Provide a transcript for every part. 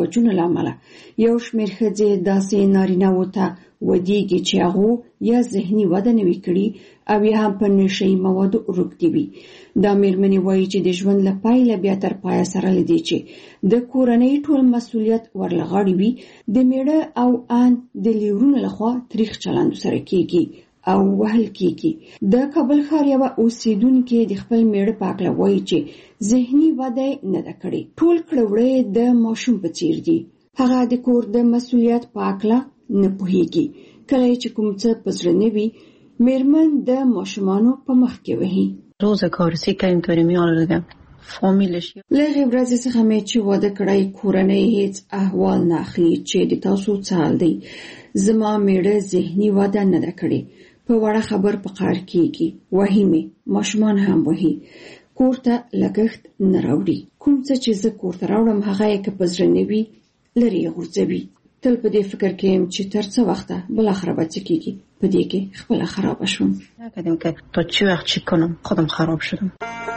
وجونو له امله یو شمېر ښځې داسې نارینه‌وو ته ودیږي چې هغو یا ذهني وده نوي کړي او یا هم په نشهیي موادو روږدې وي. دا مېرمنې وایي چې د ژوند له پیله بیا تر پایه سره له دې چې د کورنۍ ټول مسؤلیت ورله غاړې وي د میړه او ان د لیورونو لخوا تریخ چلند سره کیږي او وهل کیږي. د کابل ښار یوه اوسیدونکې د خپل میړه په هکله وایي چې ذهني وده نه ده کړې، ټول کړه د ماشوم په څیر دي. هغه د کور د مسؤلیت په هکله نه پوهیږي. کله چې کوم څه په زړه نه وي مېرمن د ماشومانو په مخ کې وهي. روزگارسی که اینطوری میاره فامیلش له هغې ورځې څخه مې چې واده کړی کورنۍ هیڅ احوال نه اخلي چې د تاسو څه حال دی. زما میړه ذهني وده نه ده کړې، په وړه خبر په قهر کېږي، وهي مې، ماشومان هم وهي، کور ته لګښت نه راوړي. کوم څه چې زه کور ته راوړم هغه یې که په زړه نه وي لرې یې غورځوي. تل په دې فکر کې یم چې تر څه وخته بالاخره به څه کېږي، په دې کې خپله خرابه شوم. نکردیم که تا چی وقت چی کنم خودم خراب شدم.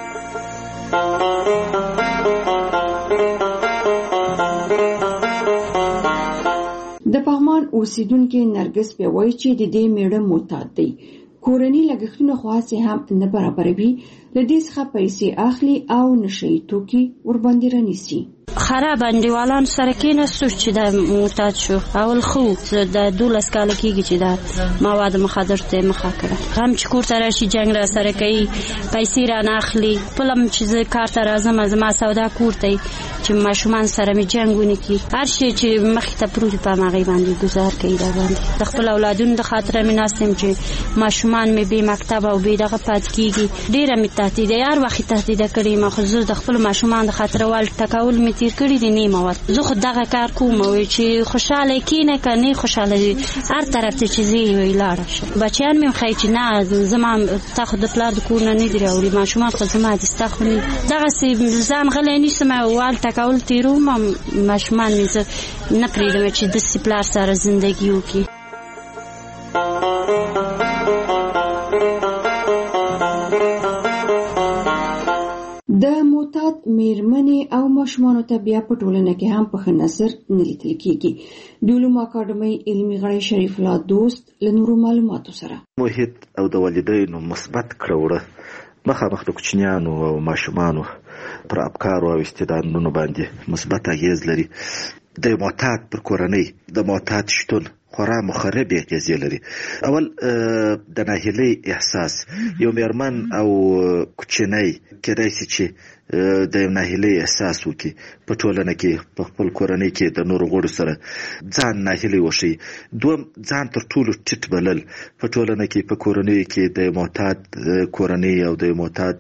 د پغمان اوسیدونکې نرګس بیا وایي چې د دې میړه معتاد دی، کورني لګښتونه خو هسې هم نه برابروي، له دې څخه پیسې اخلي او نشهیي توکي ورباندې رانیسي. خراب انډیوالان سره کېناستو چې دا معتاد شو. اول خو د 12 کاله کېږي چې دا مواد مخدر ته مخه کړه. هم چې کور ته راشي جنګ را سره کوي، پیسې رانه اخلي. خپلم چې زه کار ته راځم زما سودا کور ته چې ماشومان سره مې جنګ ونه کړي، هر شی چې مخې ته پروت په هماغې باندې ګزار کوي. دا باندې د خپل اولادونو د خاطره مې ناست یم چې ماشومان مې بې مکتب او بې دغه پاتې کېږي. ډېره مې تهدیده هر وخت تهدیده کړې یم، خو زه د خپلو ماشومان د خاطره وال ټکول مې تېر کړي دي نیمه وخت. زه خو دغه کار کوم چې خوشحاله کېنه که نه خوشحاله هر طرف ته چې زه یې لاړه شم. بچیان مې ښایي چې نه زما تا خو د پلار د کور نه نه دي راوړي، ماشومان خو زما دي ستا خو نه. دغسې ځان غلی نیسم وال ټکول تېروم، ماشومان مې زه نه پرېږدم چې داسې پلار سره زندګي وکړي. د معتاد مېرمنې او ماشومانو ته بیا په ټولنه کې هم په ښه نظر نه لیدل کېږي. د علومو اکاډمۍ علمي غړی شریف الله دوست له نورو معلوماتو سره محیط او د والدینو مثبت کړه مخامخ د کوچنیانو او ماشومانو پر افکارو او استعدادونو باندې مثبت اغیز لري. د معتاد پر کورنۍ د معتاد شتون خورا مخرب اغیزې لري. اول د ناهیلۍ احساس، یو مېرمن او کوچنی کېدای شي چې د ناهیلۍ احساس وکړي په ټولنه کې، په خپل کورنۍ کې د نورو غړو سره ځان ناهیلۍ وښیي. دوم، ځان تر ټولو ټیټ بلل په ټولنه کې، په کورنۍ کې د معتاد کورنۍ او د معتاد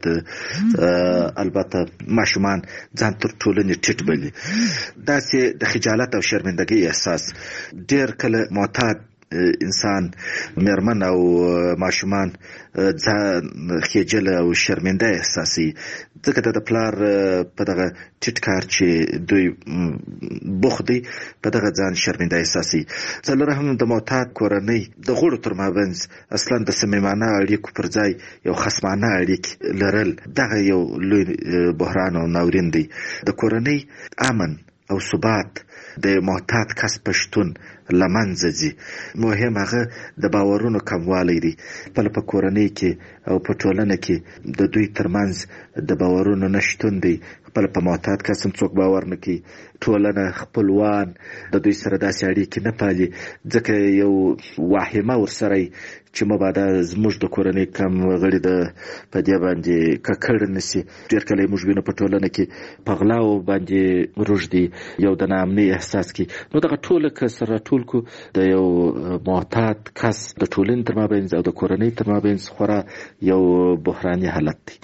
البته ماشومان ځان تر ټولنې ټیټ بلي. داسې د خجالت او شرمندګۍ احساس. ډېر کله معتاد انسان مېرمن او ماشومان ځان خجل او شرمنده احساسي، ځکه د پلار په دغه ټیټ کار چې دوی بوخت دی په دغه ځان شرمنده احساسي. څلورم، د معتاد کورنۍ د غړو تر مابینځ اصلا د صمیمانه اړیکو پر ځای یو خصمانه اړیکې لرل، دغه یو لوی بحران او ناورین دی. د کورنۍ امن او ثبات د معتاد کس په شتون له منځه ځي. مهم هغه د باورونو کموالی دی. خپله په کورنۍ کې او په ټولنه کې د دوی ترمنځ د باورونو نشتون دی. خپله په معتاد کس هم څوک باور نه کوي. ټولنه خپلوان د دوی سره داسې اړیکې نه پالي، ځکه یو واهمه ورسره چې مبادا زموږ د کورنۍ کم غړي د په دې باندې ککړ نشي. ډېر کله موږ وینو په ټولنه کې په غلاو باندې روږدي، یو د ناامنۍ احساس کوي. نو دغه ټوله که سره ټول کو د یو معتاد کس د ټولنې تر مابینځ او د کورنۍ تر مابینځ خورا یو بحراني حالت دی.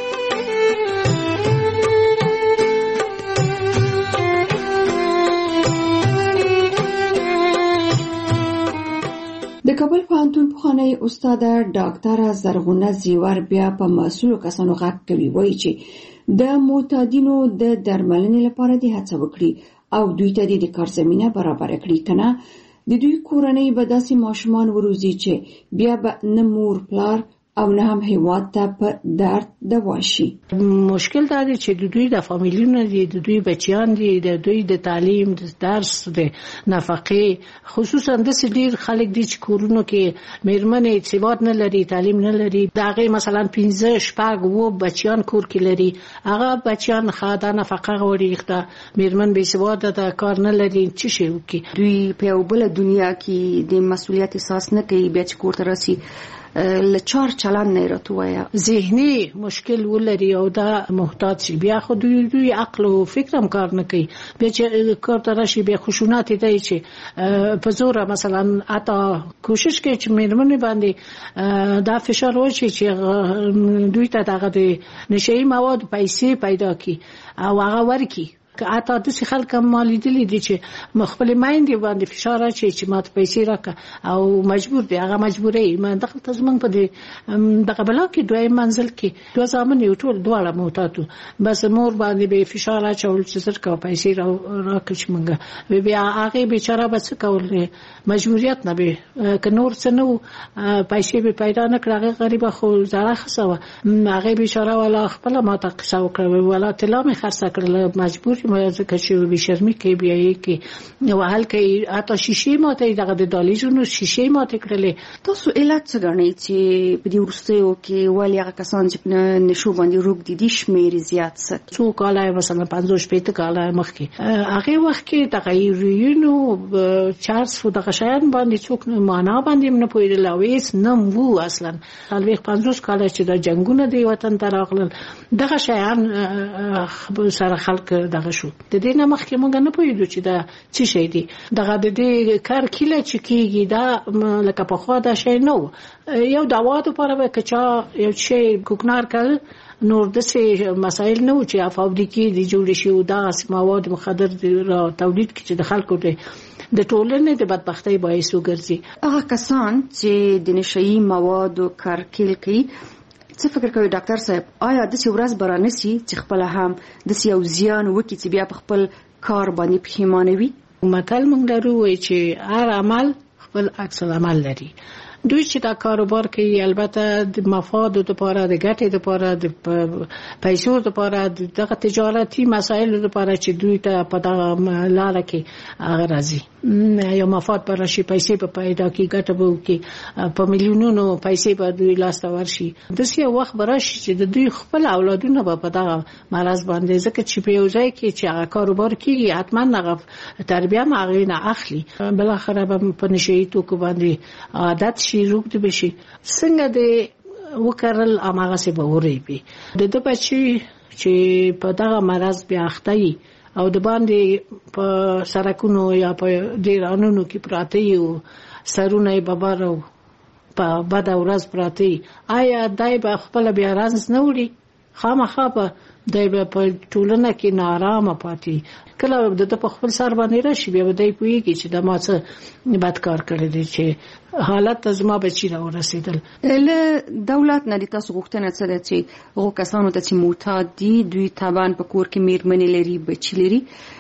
د کابل پوهنتون پخوانی استاده ډاکټره زرغونه زیور بیا په مسؤلو کسانو غږ کوي، وایي چې د معتادینو د درملنې لپاره دې هڅه وکړي او دوی ته د کار زمینه برابر کړي، کنه د دوی کورنۍ به داسې ماشومان وروزي چې بیا به نه مور پلار او نه هم هیواد ته په درد دوا شي. مشکل دا دی چې د دوی د فامیلونو دي، د دوی بچیان دي، د دوی د تعلیم، د درس، د نفقې، خصوصا د ډیر خلک دي چې کورونو کې میرمنې ثبات نه لري، تعلیم نه لري. دا هغه مثلا 15 بچیان کور کې لري، هغه بچیان خاطر نفقه غوړي، ښه میرمن به ثبات د کار نه لري، څه شي وکي. دوی په یو بل دنیا کې د مسؤلیت احساس نه کوي، بیا چې کور ته راسي لچار چلان نه راتویا، ذهني مشکل ولري او دا محتاج شي. بیا خو دوی عقل او فکر هم کار نه کوي، بیا چې کار ته راشي بیا خشونت دی چې په زور مثلا اته کوشش کوي چې میرمنې باندې دا فشار وشي چې دوی ته دغه د نشئی مواد پیسې پیدا کی او هغه ورکی. اته د خلک مالی دي چې مخبل مایندې باندې فشار اچي چې ماته پیسې راکا او مجبور دی، هغه مجبورې ما دغه تزمن په دغه بلا کې دوی منزل کې دوه ځامن یو ټول دواړه موتاتو، بس مور باندې به فشار اچول چې سرکا پیسې راکړي مونږه بیا هغه بیچاره بس کول مجبوریت نه به ک نور څه نو پیسې به پیدا نه کړه، غریب خو زړه خسوه هغه بیچاره ولا خپل ماته قصه وکړه ولا طلا می خرڅ کړل، مجبور ځکه چې به شرمې کې بیا یې کې نو حل کې اته شیشې ماته دغه د دالیزونو شیشې ماته کړلې. تاسو علت څه غنئ چې په دې ورستیو کې ولې هغه کسان چې نشو باندې روغ دي شمیر زیات څه څو کاله مثلا 50 کاله مخکې هغه وخت کې تغیرونو چارج فو دغه شیان باندې څوک معنا باندې نه پوهیدل او هیڅ نه وو اصلا. خلک 50 کاله چې د جنگونو دی وطن ته راغلل دغه شیان سره خلک دغه شو. د دې نه مخکې موږ نه پوهیدو چې دا څه شی دی، دغه د دې کار کله چې کیږي دا لکه په خوا دا شی نو یو دوا لپاره به کچا یو شی کوکنار کړ نور د څه مسائل نه و چې فابریکې دی جوړ شي او دا مواد مخدر را تولید کړي چې د خلکو د ټولنې د بدبختۍ باعث وګرځي. هغه کسان چې د نشئی موادو کارکیل کوي څه فکر کوي ډاکټر صاحب، آیا د څه ورځ برانسي چې خپل هم د څه یو زیان وکړي چې بیا په خپل کار باندې پښیمانه وي؟ متل موږ لرو چې هر عمل خپل عکس العمل لري. دوی چې دا کاروبار کوي البته د مفاد لپاره، د ګټې لپاره، د پیسو لپاره، دغه تجارتي مسایل لپاره چې دوی ته په دغه لار کې هغه راځي یو مفاد پر شي، پیسې په پیدا کې ګټه به وکړي، په میلیونونو پیسې به دوی لاس ته ورشي. داسې وخت به راشي چې د دوی خپل اولادونه به په دغه مرض باندې ځکه چې په یو ځای کې چې هغه کاروبار کېږي حتما هغه تربیه هم هغې نه اخلي، بالاخره به په نشهیي توکو باندې عادت شي، روږد بشي. څنګه د وکړل هماغسې به وریبي. د ده بچي چې په دغه مرض بیا اخته وي او د باندې په سرکونو یا په ډیرانونو کې پراته یو سرونه یې ببر او په بد ورځ پراته، آیا دای به خپل بیا رنځ نه وړي؟ خامخا به دای به په ټولنه کې نارامه پاتې. کله د په خپل سر باندې راشي بیا به دای پوهېږي چې د ما څه بد کار کړی دی چې حالت ته زما بچي راورسېدل. له دولت نه د تاسو غوښتنه څه ده چې هغو کسانو ته چې معتاد دي، دوی طبعا په کور کې میرمنې لري، بچي لري،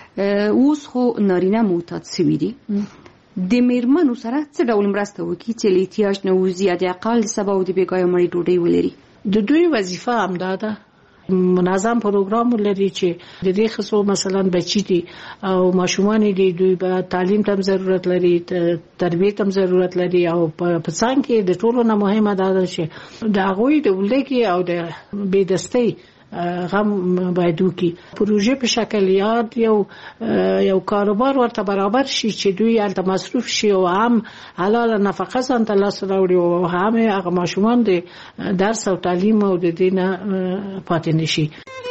اوس خو نارینه معتاد سوي دي، د میرمنو سره څه ډول مرسته وکړي چې له احتیاج نه ووځي یا د اقل د سبا او د بېګاه مړۍ ډوډۍ ولري؟ د دوی وظیفه همدا ده، منظم پروګرام لري چې د دې خصو مثلا بچی دي او ماشومان دي، دوی به تعلیم ته ضرورت لري، تربیه ته ضرورت لري او په څنګ کې د ټولو نه مهمه ده چې د هغوی د ولګي او د بېدستۍ غم باید وکړي. پروژه په شکل یاد یو کاروبار ورته برابر شي چې دوی هلته مصروف شي او هم حلال نفقه ځان ته لاس راوړي او هم هغه ماشومان د درس او تعلیم او د دې نه پاتې نشي.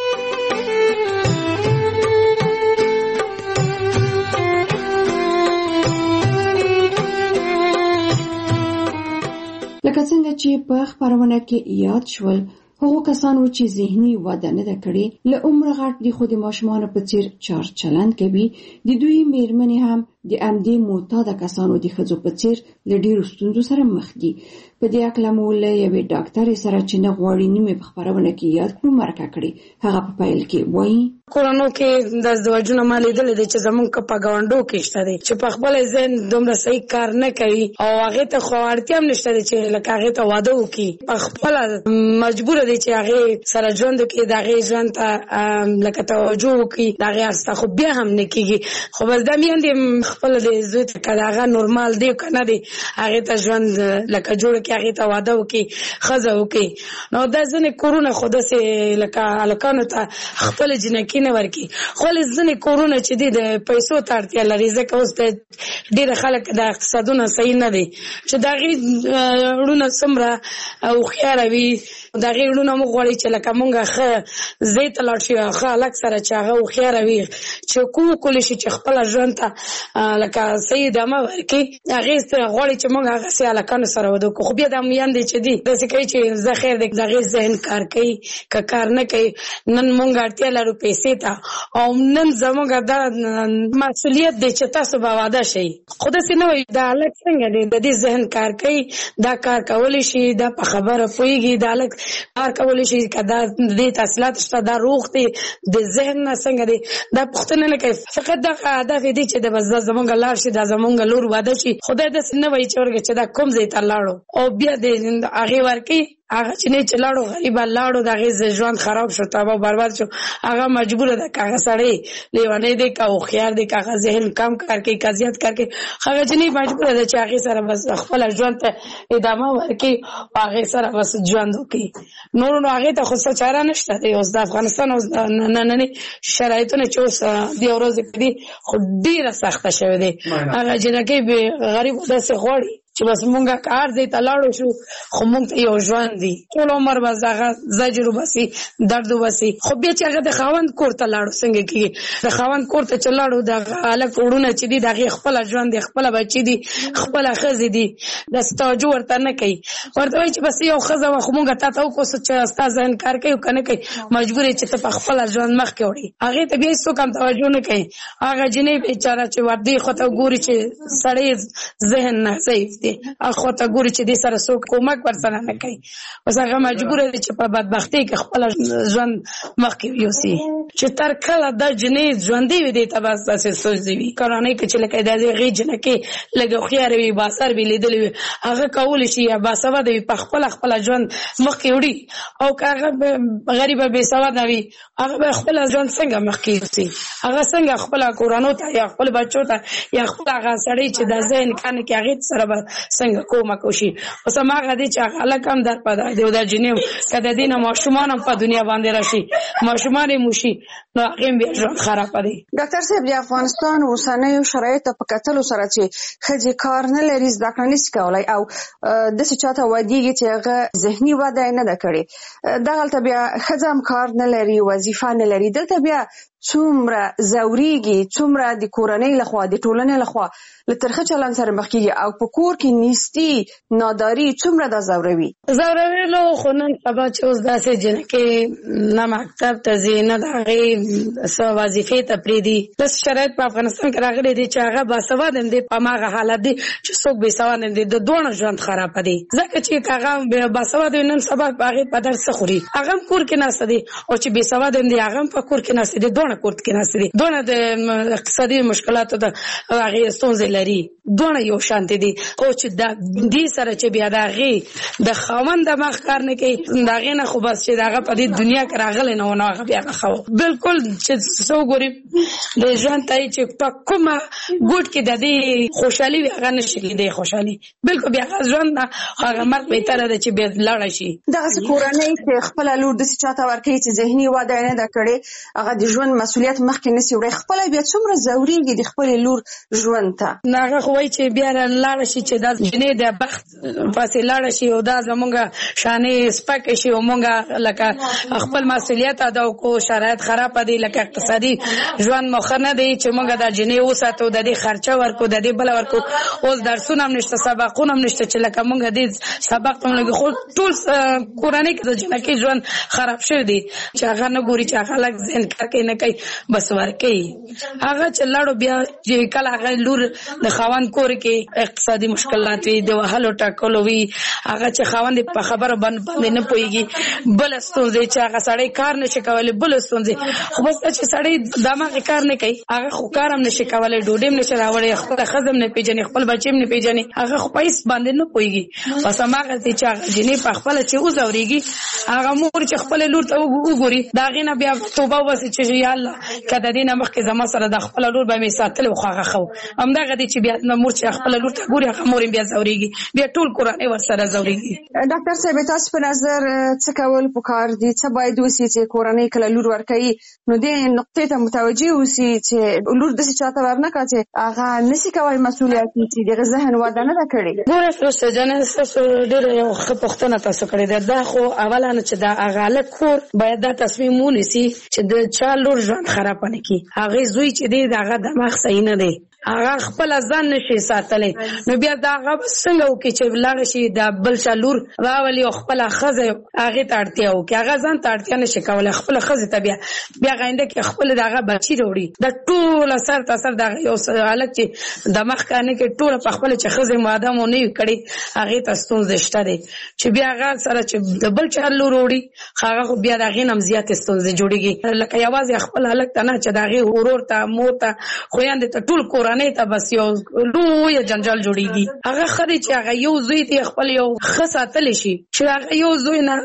لکه څنګه چې په خبرونه کې یاد شول، هغو کسانو چې ذهني وده نه ده کړې له عمر غټ دي خو د ماشومانو په څیر چار چلند کوي، د دوی میرمنې هم د همدې معتاده کسانو د ښځو په څیر له ډېرو ستونزو سره مخ دي. په دې اکله مو له یوې ډاکټرې سره چې نه غواړي نومې په خپرونه کې یاد کړو مرکه کړې. هغه په پیل کې وایي کورونو کې د ازدواجونه ما لیدلې دي چې زمونږ په ګاونډو کې شته دي چې په خپل ذهن دومره صحیح کار نه کوي او هغه ته خو اړتیا هم نشته چې لکه هغه ته واده وکړي. په خپل مجبور دي چې هغه سره ژوند کوي، د هغه ژوند ته لکه توجه وکړي، د هغه استه خو بیا هم نه کیږي. خو بس د میندې خپل د زوی ته کړه هغه نورمال دی کنه دی هغه ته ژوند لکه جوړ کې هغه ته واده وکړي، خزه وکړي. نو د ځنې کورونه خو داسې لکه الکانو ته خپل جنکی نه ورکی. خو ځنې کورونه چې دي د پیسو ته اړتیا لري ځکه اوس د ډېر خلک د اقتصادونه صحیح نه دي چې د هغې وړونه څومره هوښیاره وي، د هغې وړونه موږ غواړي چې لکه موږ ښه ځای ته لاړ شي ښه هلک سره چې هغه هوښیاره وي چې وکولی شي چې خپله ژوند ته لکه صحیح ادامه ورکړي. هغې غواړي چې موږ هغسې هلکانو سره واده وکړو. خو بیا دا میندې چې دي داسې کوي چې زه خیر دی د هغې ذهن کار کوي که کار نه کوي. نن موږ اړتیا لرو پیسې ته او نن زموږ دا مسؤلیت دی چې تاسو به واده شئ. خو داسې نه وایي دا هلک څنګه دی د دې ذهن کار کوي، دا کار کولی شي، دا په خبره پوهېږي، دا هلک کار کولی شي که دا دې تحصیلات شته، دا روغ دی، د ذهن نه څنګه دی، دا پوښتنه نه کوي. فقط دغه هدف یې دی چې بس دا زموږ لاړ شي، دا زموږ لور واده شي. خدای داسې نه وایي چې ورګه چې دا کوم ځای ته لاړو او بیا د هغې ورکوي. هغه چې نه چې لاړو غریبه لاړو د هغې ژوند خراب شو، تباه برباد شو. هغه مجبوره ده که هغه سړی لیونی دی که هوښیار دی که هغه ذهن کم کار کوي که زیات کار کوي، هغه جنۍ مجبوره ده چې هغې سره بس خپله ژوند ته ادامه ورکړي او هغې سره بس ژوند وکړي. نور نو هغې ته خو څه چاره نشته دی. اوس د افغانستان اوس ننني شرایطونه چې اوس دې ورځې کې دي خو ډېره سخته شوې دی. هغه جنکۍ غریب داسې غواړي چې بس مونږه کار ځای ته لاړو شو خو مونږ ته یو ژوند دی ټول عمر بس هغه زجر وباسي درد وباسي. خو بیا چې هغه د خاوند کور ته لاړو څنګه کېږي؟ د خاوند کور ته چې لاړو د هلک وړونه چې دي د هغې خپله ژوند دی، خپله بچي دي، خپله ښځې دي، داسې توجه ورته نه کوي. ورته وایي چې بس یو ښځه وه خو مونږ تا ته وکړو چې ستا ذهن کار کوي که نه کوي، مجبور یې چې ته په خپله ژوند مخکې وړي. هغې ته بیا هېڅوک هم توجه نه کوي. هغه جنۍ بېچاره چې وردې خوا ته ګوري چې سړی ذهن نه ضعیف دی، خو ته ګوري چې دې سره څوک کومک ورسره نه کوي. بس هغه مجبوره دی چې په بدبختۍ کې خپله ژوند مخکې یوسي. چې تر کله دا جنۍ ژوندۍ وي دې ته بس داسې سوچ وي. کورنۍ کې چې لکه د هغې جنکۍ لږ هوښیارې وي، باثر وي، لیدلې وي، هغه کولی شي یا باسواده وي په خپله ژوند مخکې وړي. او که هغه غریبه بېسواده وي هغه به خپله ژوند څنګه مخکې یوسي؟ هغه څنګه خپله کورنو ته یا خپل بچو ته یا خپل هغه سړی چې د ذهن کار نه کوي هغې سره به څنګه کومک وشي؟ اوس هماغه دی چې هغه هلک هم در پیدا دی او دا جنۍ که د دې نه ماشومان هم په دنیا باندې راشي، ماشومان یې موشي، نو هغې هم بیا ژوند خرابه دی. ډاکټر صاحب د افغانستان اوسنیو شرایطو په کتلو سره چې ښځې کار نه لري، زده کړه نشي کولی او داسې چاته ودېږي چې هغه ذهني وده یې نه ده کړې، دغلته بیا ښځه هم کار نه لري، وظیفه نه لري، دلته بیا څومره ځورېږي، څومره د کورنۍ لخوا د ټولنې لخوا له ترخه چلند سره مخ کېږي او په کور کې نیستي ناداري څومره دا ځوروي. ځورولو خو نن سبا چې اوس داسې جنکۍ نه مکتب ته ځي نه د هغې څه وظیفې ته پرېږدي. داسې شرایط په افغانستان کې راغلی دی چې هغه باسواده هم دی، په هماغه حالت دی چې څوک بېسواده هم دی. د دواړو ژوند خرابه دی ځکه چې که هغه باسواده وي نن سبا په هغې په درس څه خوري؟ هغه هم کور کې ناسته دی او چې بېسواده هم دی هغه هم په کور کې ناسته دی. دواړه کور کې ناسته دي، دواړه د اقتصادي مشکلاتو د هغې ستونزې لري، دواړه یو شانتې دي. خو چې د دې سره چې بیا د هغې د خاوند دماغ کار نه کوي، د هغې نه خو بس چې د هغه په دې دنیا کې راغلی نه و نو هغه بیا ښه و. بلکل چې څه وګوري د ژوند ته چې په کومه ګوټ کې د دې خوشحالي وي هغه نه شي لیدی خوشحالي. بلکل بیا هغه ژوند نه هغه مرګ بهتره ده چې بیا لاړه شي. دغسې کورنۍ چې خپله لور داسې چاته ورکوي چې ذهني وده یې نه ده کړې، هغه د ژوند مسؤلیت مخکې نسي وړی، خپله بیا څومره ځورېږي د خپلې لور ژوند ته. هغه خو وایي چې بیا لاړه شي چې دا جنۍ د بخت پسې لاړه شي او دا زمونږ شانې سپکې شي او مونږ لکه خپل مسؤلیت ادا وکړو. شرایط خرابه دي، لکه اقتصادي ژوند مو ښه نه دی چې مونږ دا جنۍ وساتو، د دې خرچه ورکړو، د دې بله ورکړو. اوس درسونه هم نشته، سبقونه هم نشته چې لکه مونږ دې سبق ته لګي. خو ټول کورنۍ کې د جنکۍ ژوند خراب شوی دی چې هغه نه ګوري چې هغه لږ ذهن کار کوي نه کوي. سړی بس ورکوي. هغه چې لاړو بیا چې کله هغه لور د خاوند کور کې اقتصادي مشکلات وي، د وهلو ټاکلو وي، هغه چې خاوند په خبره باندې نه پوهېږي، بل ستونزې چې هغه سړی کار نشي کولی، بل ستونزې. خو بس چې سړی دماغ کار نه کوي، هغه خو کار هم نشي کولی، ډوډۍ هم نشي راوړی، خپله ښځه هم نه پېژني، خپل بچی هم نه پېژني، هغه خو په هېڅ باندې نه پوهېږي. بس هماغسې چې هغه جنۍ په خپله چې وځورېږي، هغه مور چې خپلې لور ته وګوري، د هغې نه بیا توبه وباسي چې یا الله که د دې نه مخکې زما سره د خپله لور به مې ساتلې وو خو هغه ښه و. همدغه دی چې بیا مور چې خپله لور ته ګوري، هغه مور یې بیا ځورېږي، بیا ټول کورنۍ ورسره ځورېږي. ډاکټر صاحب تاسو په نظر څه کول پکار دي؟ څه باید وسي چې کورنۍ کله لور ورکوي نو دې نقطې ته متوجه اوسي چې لور داسې چاته ورنکړه چې هغه نشي کولی مسؤلیت چې دغه ذهن وده نه ده کړې؟ ګوره فروسته جانه، ستاسو ډېره یو ښه پوښتنه تاسو کړې ده. دا خو اوله نه چې د هغه هلک کور باید دا تصمیم ونیسي چې د چا لور ژوند خراب نه کړي. هغې زوی چې دی د هغه دماغ صحیح نه دی، هغه خپل ځان نشي ساتلی، نو بیا دا هغه څنګه وکړي چې لاړ شي د بل چا لور راولي او خپله ښځه هغې ته اړتیا وکړي. هغه ځان ته اړتیا نشي کولی، خپله ښځې ته بیا غینده کې خپل د هغه بچي راوړي. دا ټوله سر ته سر د یو هلک چې دماغ کار نه کوي، ټوله په خپله چې ښځې ماده مو نه وي کړې، هغې ته ستونزې شته دی چې بیا هغه سره چې د بل چا لور وړي، هغه خو بیا د هغې نه هم زیاتې ستونزې جوړېږي. لکه یوازې خپل هلک ته نه چې د هغې ورور ته، مور ته، خویندې ته، ټول کورنۍ ته بس یو لویه جنجال جوړېږي. هغه ښه دی چې هغه یو زوی دی خپل یو ښه ساتلی شي، چې هغه یو زوی نه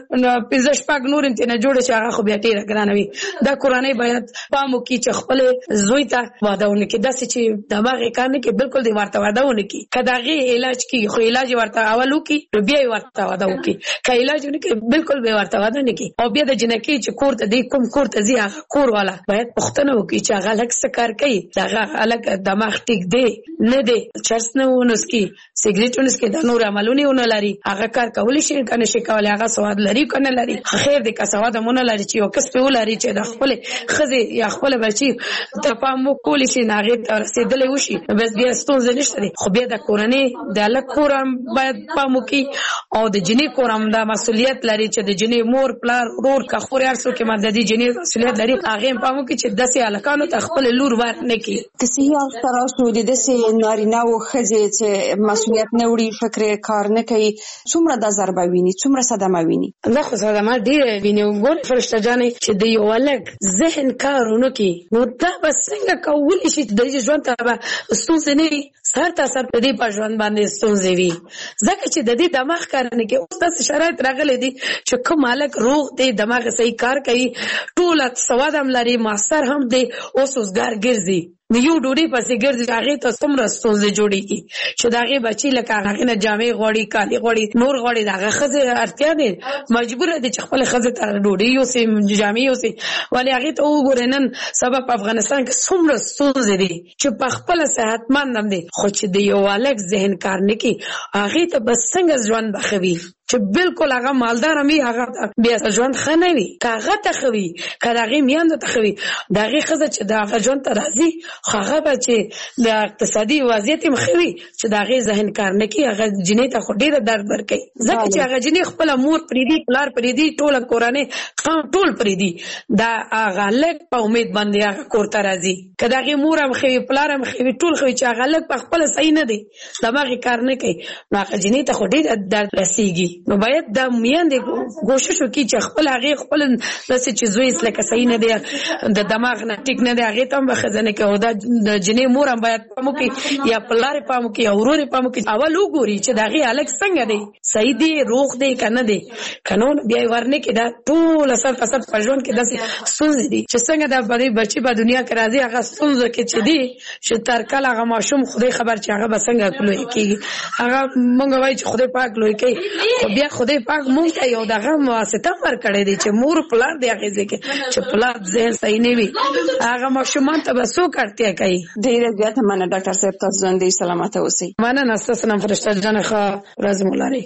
15 نور هم ترې نه جوړه شي، هغه خو بیا ډېره ګرانه وي. دا کورنۍ باید پام وکړي چې خپل زوی ته واده ونه کړي، داسې چې دماغ یې کار نه کوي، بلکل دې ورته واده ونه کړي. که د هغې علاج کېږي خو علاج یې ورته اول وکړي، نو بیا یې ورته واده وکړي. که علاج ونه کړي، بلکل به یې ورته واده نه کړي. او بیا د جنکۍ چې کور ته دی، کوم کور ته ځي، هغه کور والا باید پوښتنه وکړي چې هغه هلک څه کار کوي، د هغه هلک دماغ ټیک دی نه دی، چرس نه ونسکي، سګریټ ونسکي، دا نور عملونه ونه لري، هغه کار کولی شي که نه شي کولی، هغه سواد لري که نه لري. خیر دی که سواد هم ونه لري چې یو کس پرې ولري چې د خپلې ښځې یا خپله بچي ته پام وکولی شي، نه هغې ته رسېدلی وشي، بس بیا ستونزه نشته دی. خو بیا د کورنۍ د هلک کور هم باید پام وکړي، او د جنۍ کور هم دا مسؤلیت لري چې د جنۍ مور، پلار، ورور، که خور، هر څوک یې د دې جنۍ مسؤلیت لري، هغې هم پام وکړي چې داسې هلکانو ته خپله لور ورنه کړي. که صحیح اړخ ته راشو، د داسې نارینه‌و ښځې چې مسؤلیت نه وړي، فکر کار نه کوي، څومره دا ضربه ویني، څومره صدمه ویني؟ دا خو صدمه ډېره ویني. ګورې فرشته جانې چې د یو هلک ذهن کار ونه کړي، نو دا به څنګه کولی شي د دې ژوند ته به ستونزې نه وي، سر ته سر په دې په ژوند باندې ستونزې وي، ځکه چې د دې دماغ کار نه کوي. اوس داسې شرایط راغلی دي چې کوم هلک روغ دی، دماغ صحیح کار کوي، ټوله سواد هم لري، ماستر هم دی، اوس اوسګار ګرځي، یو ډوډۍ پسې ګرځي، هغې ته څومره ستونزې جوړېږي چې د هغې بچي لکه هغې نه جامې غواړي، کالي غواړي، نور غواړي، د هغه ښځې اړتیا دی، مجبوره دی چې خپلې ښځې ته ډوډۍ یوسي، جامې یوسي. ولې هغې ته وګورئ نن سبا په افغانستان کې څومره ستونزې دي چې په خپله صحتمند هم دی، خو چې د یو هلک ذهن کار نه کوي، هغې ته به څنګه ژوند به ښه وي؟ چې بلکل هغه مالدار هم وي، هغه بیا ژوند ښه نه وي. که هغه ته ښه وي، که د هغې میندو ته ښه وي، د هغې ښځه چې د هغه ژوند ته راځي، خو هغه به چې د اقتصادي وضعیت هم ښه وي، چې د هغې ذهن کار نه کوي، هغه جنۍ ته خو ډېره درد ورکوي، ځکه چې هغه جنۍ خپله مور پرېږدي، پلار پرېږدي، ټوله کورنۍ قوم ټول پرېږدي، د هغه هلک په امید باندې هغه کور ته راځي. که د هغې مور هم ښه وي، پلار هم ښه وي، ټول ښه وي، چې هغه هلک په خپله صحیح نه دی، دماغ یې کار نه کوي، نو هغه جنۍ ته خو ډېره درد رسېږي. نو باید د میندې کوشش وکړي چې خپل هغې خپل داسې چې زوی لکه صحیح نه دی، د دماغ نه ټیک نه دی، هغې ته هم به ښځه نه کوي. او دا د جنۍ مور هم باید پام وکړي، یا پلار یې پام وکړي، یا ورور یې پام وکړي، اول وګوري چې د هغې هلک څنګه دی، صحیح دی، روغ دی که نه دی، که نه بیا یې ورنه کړي. دا ټوله سر په سر په ژوند کې داسې ستونزې دي چې څنګه د بچي په دنیا کې راځي، هغه ستونزو کې چې دی چې تر کله هغه ماشوم خدای خبر چې هغه به څنګه لوی کېږي. هغه مونږ وایو چې خدای پاک لوی کوي، خو بیا خدای پاک مونږ ته یو دغه واسطه ورکړی دی چې مور پلار دی هغې ځای کې، چې پلار ذهن صحیح نه وي، هغه ماشومان ته به څوک اړتیا کوي. ډېره زیاته مننه ډاکټر صاحب، تاسو ژوندۍ سلامته اوسئ. مننه، ستاسو نام فرشته جانې، ښه ورځ مو لرئ.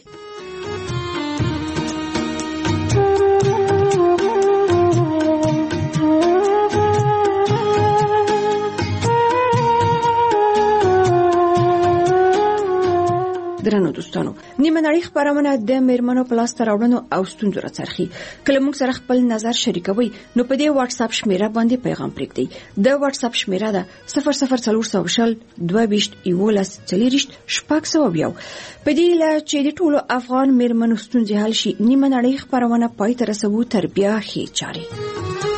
د درنو دوستانو، نیمه نړۍ خبرونه د میرمنو په لاس راوړنو او ستونزو راڅرخي. کله موږ سره خپل نظر شریکوي نو په دې واتس اپ شمیره باندې پیغام پرېږدئ. د واتس اپ شمیره ده 00400 22 11 40 شپږ. په دې لا چې د ټولو افغان میرمنو ستونزې حل شي، نیمه نړۍ خبرونه پای ته رسوو تر بیا ښې چارې.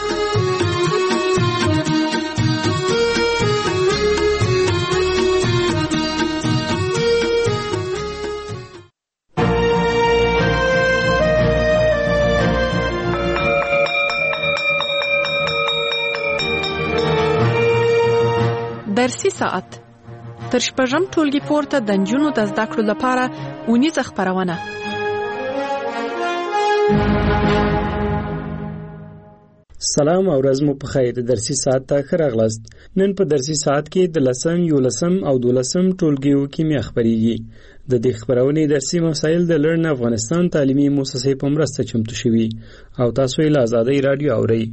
درسي ساعت تر شپږم ټولګي پورته د نجونو د زده کړو لپاره اونیزه خبرونه. سلام او ورځ مو په خیر. درسي ساعت ته ښه راغلاست. نن په درسي ساعت کې د 10 11 او 12 ټولګیو کیمیا خبريږي. د دې خبرونې درسي مسایل د لرن افغانستان تعلیمي مؤسسې په مرسته چمتو شوي او تاسو یې له آزادۍ رادیو اورئ.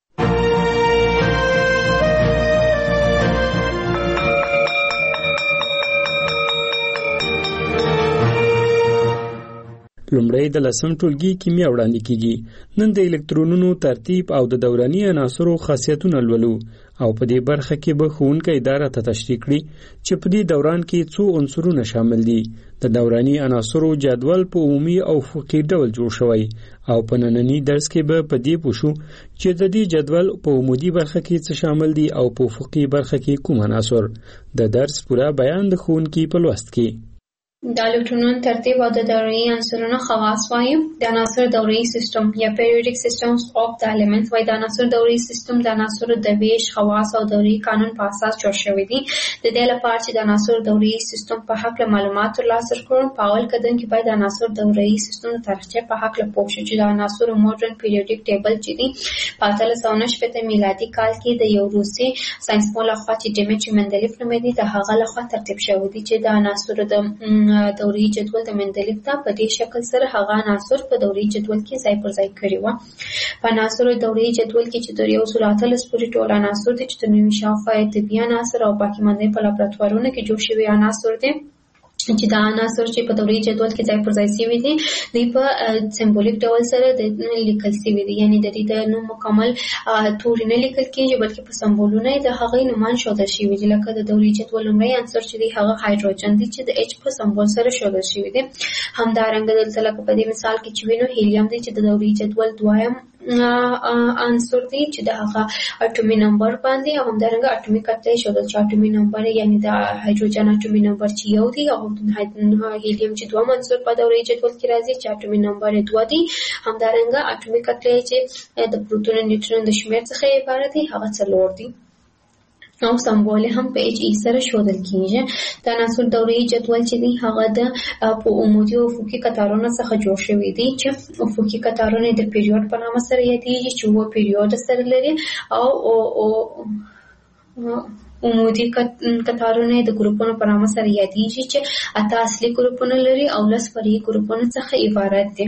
لومړی د 10 ټولګي کیمیا وړاندې کیږي. نن د الکترونونو ترتیب او د دوراني عناصرو خاصیتونه لولو او په دې برخه کې به ښوونکی اداره ته تشریح کړي چې په دې دوران کې څو عنصرونه شامل دي. د دوراني عناصرو جدول په عمومي او افقي ډول جوړ شوی او په نننی درس کې به په دې پوښو چې د دې جدول په عمودي برخه کې څه شامل دي او په افقي برخه کې کوم عناصر. د درس پوره بیان د ښوونکي په لوست کې. د الکترونونو ترتیب او د دوري عنصرونو خواص وایي. د عناصر دوري سیستم یا پیریوډیک سیستمز اف د الیمنټس وایي. د عناصر دوري سیستم د عناصر د ویش خواص او دوري قانون په اساس جوړ شوی دی. د دې لپاره چې د عناصر دوري سیستم په حق له معلومات ترلاسه کړو، په اول قدم کې باید د عناصر دوري سیستم د تاریخچه په حق له پوه شو چې د عناصر ماډرن پیریوډیک ټیبل چې دی په 1890 میلادي کال کې د یو روسي ساينسپوه لخوا چې ډیمیټري مندلیف نومېده د هغه لخوا ترتیب شوی دی چې د عناصر د دوري جدول د مندلیف ته په دې شکل سره هغه عناصر په دوري جدول کې ځای پر ځای کړی و. په عناصر دوري جدول کې چې د 113 پورې ټول عناصر دي چې د نوي شاوخوا طبي عناصر او باقي مانده په لابراتوارونو کې جوړ شوي عناصر دي چې دا عناصر چې په دوري جدول کې ځای پر ځای شوي دي دوی په سمبولیک ډول سره د لیکل شوي دي، یعنی د دې د نوم مکمل توري نه لیکل کېږي بلکې په سمبولونه د هغې نومان ښودل شوي دي. لکه د دوري جدول لومړی عنصر چې دی هغه هایدروجن دی چې د اچ په سمبول سره ښودل شوي دي. همدارنګه دلته لکه په دې مثال کې چې وینو هیلیم دی چې د دوري جدول دویم عنصر دی چې د هغه اټومي نمبر باندې او همدارنګه اټومي کتله ښودل چې اټومي نمبر یعنی د هایدروجن اټومي نمبر چې یو دی او هیلیم چې دوه عنصر په دوري جدول کې راځي چې اټومي نمبر 2 دی. همدارنګه اټومي کتله چې د پروتون او نیوټرون د شمیر څخه عبارت دی هغه 4 دی او سمبول هم په اچ ای سره ښودل کیږي. د عناصر دوري جدول چې دی هغه د په عمودي او افقي قطارونو څخه جوړ شوی دی چې افقي قطارونه د پیریود په نامه سره یادېږي چې و پیریود سره لري او عمودي قطارونه د ګروپونو په نامه سره یادېږي چې 8 اصلي ګروپونه لري او 10 فرعي ګروپونه څخه عبارت دي.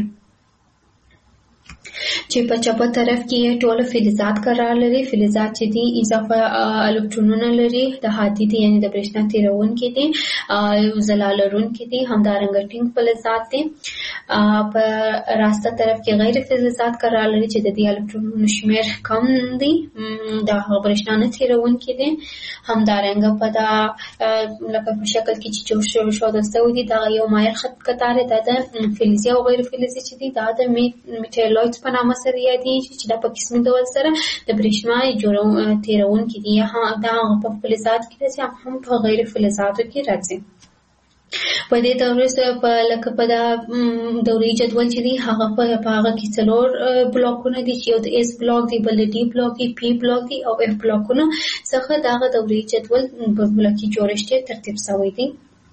چې په چپه طرف کې ټول فلزات قرار لري. فلزات چې دي اضافه الکترونونه لري، د هادي دي یعنی د برېښنا تیرونکي دي، ځلا لرونکي دي، همدارنګه ټینګ فلزات دي. په راسته طرف کې غیر فلزات قرار لري چې د دې الکترونونو شمیر کم دي، د برېښنا نه تیرونکي دي. همدارنګه په دا لکه په شکل کې چې جوړ شوی دی دا یو مایل خط قطار دی د فلزي او غیر فلزي چې دي دا د میټالویډز په نامه سره یادېږي چې دا په قسمي ډول سره د برېښنا تیرونکي دي. دا په فلزات کې راځي هم په غیر فلزاتو کې راځي. په دې دورې سره په لکه په دا دوري جدول چې دی هغه په هغه کې 4 بلاکونه دي چې یو د اس بلاک دی، بل د ډي بلاک دی، پی بلاک دی او اف بلاکونه څخه دغه دوري جدول په بلاکي جوړښت ترتیب شوی دی.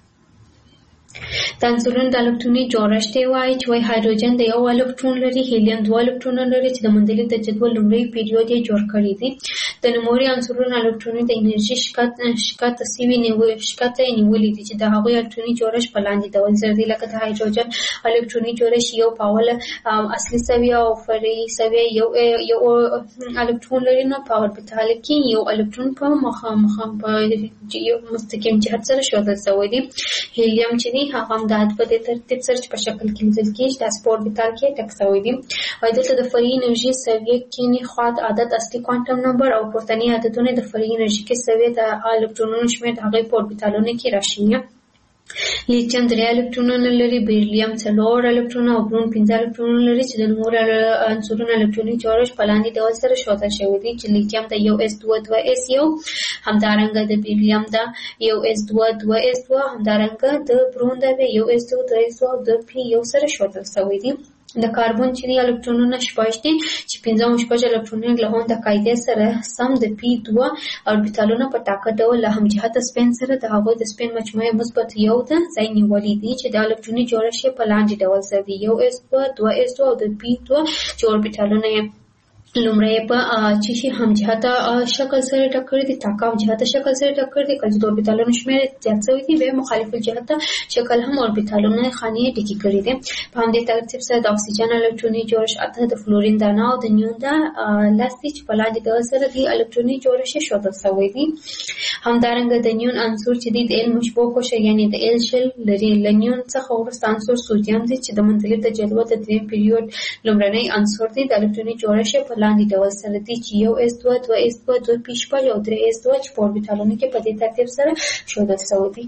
د عنصرونو د الکتروني جوړښت وایي چې هایدروجن د یو الکترون لري، هیلیم 2 الکترونونه لري چې د مندلیف د جدول لومړی پیریود یې جوړ کړی دی. د نوموړي عنصرونو الکتروني د انرژي شکته سوي نیولې دي چې د هغوی الکتروني جوړښت په لاندې ډول سره دی. لکه د هایدروجن الکتروني جوړښت یو په اوله اصلي سویه او فرعي سویه یو الکترون لري، نو په اوربیتال کې یو الکترون په مخامخ په یو مستقیم جهت سره ښودل شوی دی. هیلیم چې دی هغه هم د په دې ترتیب سره چې په شکل کې لیدل کېږي دا په اوربیتال کې ټک شوی دی او دلته د فرعي انرژي سویه کې خواص عدد اصلي کوانټم نمبر او پورتني عددونه د فرعي انرژي کې سویه د الکترونونو شمېر د هغې په اوربیتالونو کې راشي. لیتیم 3 الکترونونه لري، بیریلیم 4 الکترونونه او برون 15 الکترونونه لري چې د نورو عنصرونو الکتروني جوړښت په لاندې ډول سره ښودل شوی دی چې لیتیم د 1s2 2s1 همدارنګه د بیریلیم د 1s2 2s2 همدارنګه د برون د 1s2 2s2 او د p1 سره ښودل شوی دی. د کاربن چې الکترونونه شپږ دي چې 15 الکترونونه له هم د قاعدې سره سم د p2 اوربیتالونه په ټاکه ډول له همجهته سپین سره د هغوی د سپین مجموعه مثبت یو د ځای نیولې دي چې د الکتروني جوړښت په لاندې ډول سره دی 1s2 2s2 او د p2 چې اوربیتالونه لومړی په چې همجهته شکل سره ټاکل دي ټاکه همجهته شکل سره ټاکل دي کله چې د اوربیتالونو شمېر زیات شوی دی بیا مخالف الجهته شکل هم اوربیتالونه خانې ډکې کړي دي. په همدې ترتیب سره د اکسیجن الکتروني جوړښت اته د فلورین دانه او د نیون د لاستي چې په لاندې ډول سره د الکتروني جوړښت ښودل شوی دی. همدارنګه د نیون عنصر چې د ال مشبوع کوشه یعنی د ال شل لري. له نیون څخه وروسته عنصر سودیم دی چې د منځلي د جدول د دریم پیریود لومړنی عنصر دی. د الکتروني جوړښت په لاندې ډول سره دی چې 1s2 2s2 2p6 او 3s2 چې په اوربیتالونو کې په دې ترتیب سره ښودل شوی دی.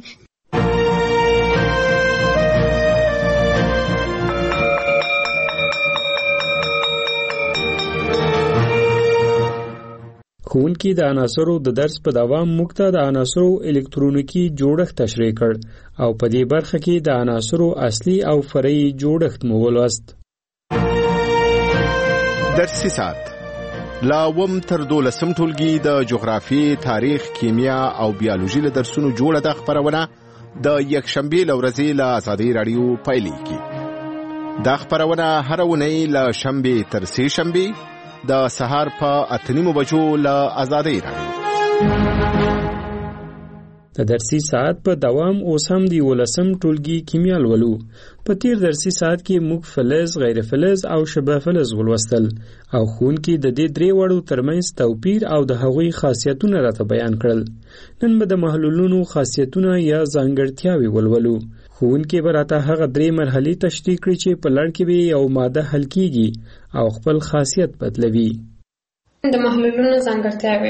ښوونکي د عناصرو د درس په دوام موږ ته د عناصرو الکترونیکي جوړښت تشریح کړ او په دې برخه کې د عناصرو اصلي او فرعي جوړښت مو ولوست. درسي ساعت لا وم تر 12 ټولګي د جغرافي، تاریخ، کیمیا او بیولوژي له درسونو جوړه د خبرونه د یکشنبه لورځي له آزادي رادیو پایلیږي. دا خبرونه هر ونی له شنبه تر سه شنبه د سهار په 8:30 بجو له آزادي رادیو. د درسي ساعت په دوام اوس هم دی 12 ټولګي کیمیا لولو. په تیر درسي ساعت کې موږ فلز، غیر فلز او شبه فلز ولوستل او ښوونکي د دې درې وړو ترمنځ توپیر او د هغوی خاصیتونه راته بیان کړل. نن به د محلولونو خاصیتونه یا ځانګړتیاوې ولولو. ښوونکي به راته هغه درې مرحلې تشریح کړي چې په لړ کې به یو ماده حل کیږي او خپل خاصیت بدلوي. د محلولونو ځانګړتیاوې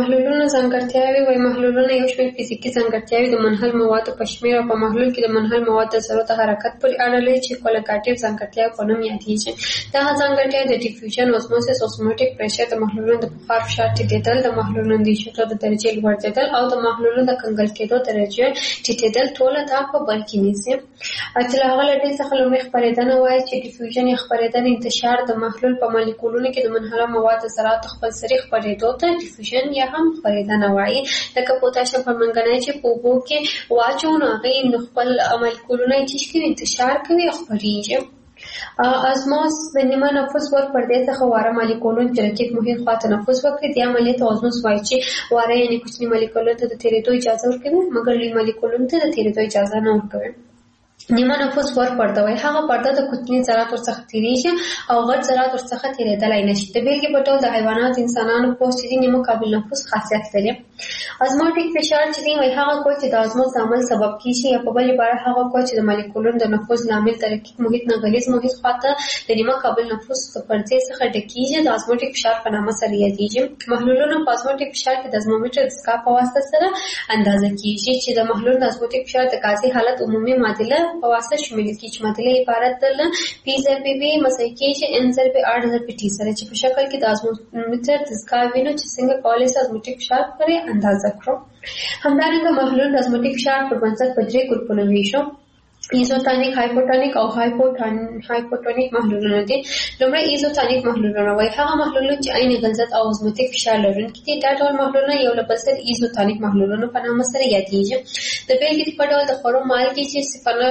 وایي محلولونه یو شمېر فزیکي ځانګړتیاوې د منحل موادو په شمېر او په محلول کې د منحل موادو د ذرو د حرکت پورې اړه لري چې کوالټیټیو ځانګړتیاوې په نوم یادېږي. دغه ځانګړتیاوې د ډیفیوژن، اوزموسس، اوسموټیک پریشر، د محلولونو د بخار فشار ټیټېدل، د محلولونو د ایشېدو د درجې لوړېدل او د محلولونو د کنګل کېدو درجه ټیټېدل ټوله دا په بر کې نیسي. چې له هغه له ډلې څخه لومړی خپرېدنه وایي چې ډیفیوژن یا خپرېدنه انتشار د محلول په مالیکولونو کې د منحله موادو ذرات خپل سري خپرېدو ته ډیفیوژن یا هم خپرېدنه وایي. لکه پوتاشیم پرمنګنایټ چې په اوبو کې واچو نو هغې خپل مالیکولونه یې چیش کوي انتشار کوي او خپرېږي. ازموس د نیمه نفوس ور پردې څخه واره مالیکولونو چې رقیق محیط خواته نفوس وکړي دې عملیې ته ازموس وایي چې واره یعنې کوچني مالیکولونو ته د تېرېدو اجازه ورکوي مګر لوی مالیکولونو ته د تېرېدو اجازه نه ورکوي. نیمه نفوس ور پرده وایي هغه پرده د کوچني ذرات ورڅخه تېرېږي او غټ ذرات ورڅخه تېرېدلی نه شي. د بېلګې په ډول د حیواناتو انسانانو پوست چې نیمه قابل نفوس خاصیت لري. ازموټیک فشار چې دی وایي هغه قوه چې د ازموس د عمل سبب کېږي یا په بل عبارت هغه قوه چې د مالیکولونو د نفوذ لامل د رقیق محیط نه غلیظ محیط خواته د نیمه قابل نفوس د پردې څخه ډکېږي د ازموټیک فشار په نامه سره یادېږي. محلولونه په ازموټیک فشار کې د ازمومیټر د سکا په واسطه سره اندازه کېږي چې د محلول د ازموټیک فشار د غازي حالت عمومي معادله په واسطه شمیرل کېږي چې معادله عبارت ده له پی ضربې وي مساوي کېږي ان ضربې آر ضربې ټي سره چې په شکل کې د ازمومیټر د سکا وینو چې څنګه کولی شي ازموټیک فشار پرې اندازه کړو. همدارنګه محلول د ازموټیک فشار پر بنسټ په درې ګروپونو ویشو. ایزوتونیک، هایپوټونیک او هایپوټونیک محلولونه دي. لومړی ایزوتونیک محلولونه وایي هغه محلولونه چې عین غلظت او ازموټیک فشار لرونکي دي. دا ډول محلولونه یو له بل سره ایزوتونیک محلولونه په نامه سره یادېږي. د بېلګې په ډول د خوړو مالګې چې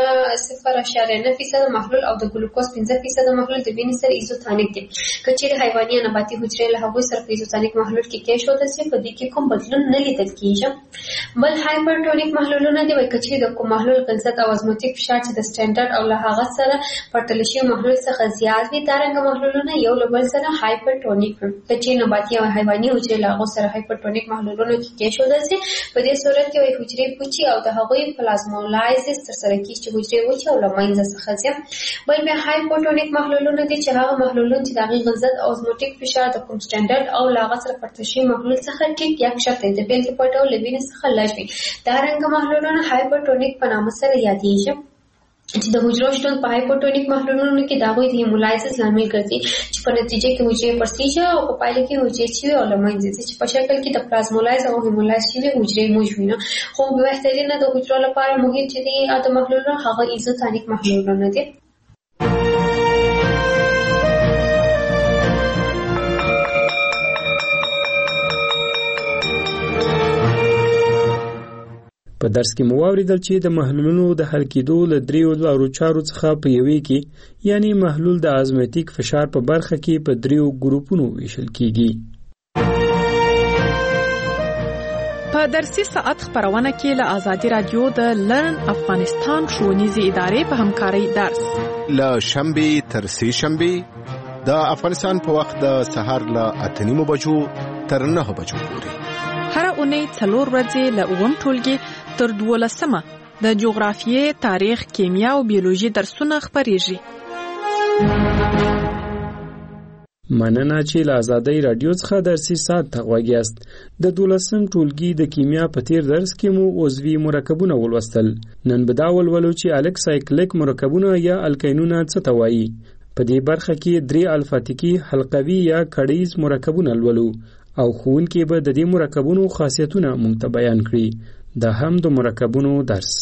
0.9% محلول او د ګلوکوز 15% محلول د وینې سره ایزوتونیک دي. که چیرې حیواني یا نباتي حجرې له هغوی سره په ایزوتونیک محلول کې کېښودل شي په دې کې کوم بدلون نه لیدل کېږي. بل هایپرټونیک محلولونه دي وایي که چیرې د کوم محلول غلظت او ازموټیک فشار چې د سټانډرډ او له هغه سره پرتله شوي محلول څخه زیات وي دا رنګه محلولونه یو له بل سره هایپرټونیک که چې نباتي او حیواني حجرې له هغو سره هایپرټونیک محلولونو کې کېښودل شي په دې صورت کې وایي حجرې پوچي او د هغوی پلازمولایزس ترسره کېږي چې حجرې وچې او له منځه څخه ځي بل بیا هایپوټونیک محلولونه دي چې هغه محلولونه چې د هغې غلظت او ازموټیک فشار د کوم سټانډرډ او له هغه سره پرتله شوي محلول څخه ټیټ یا کښته د بېلګې په ډول له وینې څخه لږ وي دا رنګه محلولونه هایپرټونیک په نامه سره یادېږي چې د حجرو شتون په هایپوټونیک محلولونو کې د هغوی د هیمولایسس لامل ګرځي چې په نتیجه کې حجرې پرسیږي او په پایله کې حجرې چوي او له منځه ځي چې په شکل کې د پلازمولایز او هیمولایز شوي حجرې موږ وینو خو بهترینه د حجرو لپاره مهم چې دي د محلولونو هغه ایزوتونیک محلولونه دي په درس کې مو واوریدل چې د محلولونو د حل کېدو له دریو لارو چارو څخه په یوې کې یعنی محلول د ازمتیک فشار په برخه کې په دریو ګروپونو ویشل کیږي. په درسي ساعت خبرونه کې له آزادي رادیو د لرن افغانستان ښوونیزې ادارې په همکارۍ درس له شنبه تر سه شنبه د افغانستان په وخت د سهار له 8:30 بجو تر 9 بجو پورې هر اونۍ 4 ورځې له اووم ټولګي تر 12مه د جغرافیې، تاریخ، کیمیا او بیولوژي درسونه خبرېږي. مننه چې له آزادۍ رادیو څخه درسي ساعت ته غوږ یاست. د 12م ټولګي د کیمیا په تیر درس کې مو عضوي مرکبونه ولوستل. نن به دا ولولو چې الکسایکلیک مرکبونه یا الکینونه څه ته وایي. په دې برخه کې 3 الفاتیکي حلقوي یا کړیز مرکبونه لولو او ښوونکي به د دې مرکبونو خاصیتونه مونږ ته بیان کړي. دا هم د مرکبونو درس.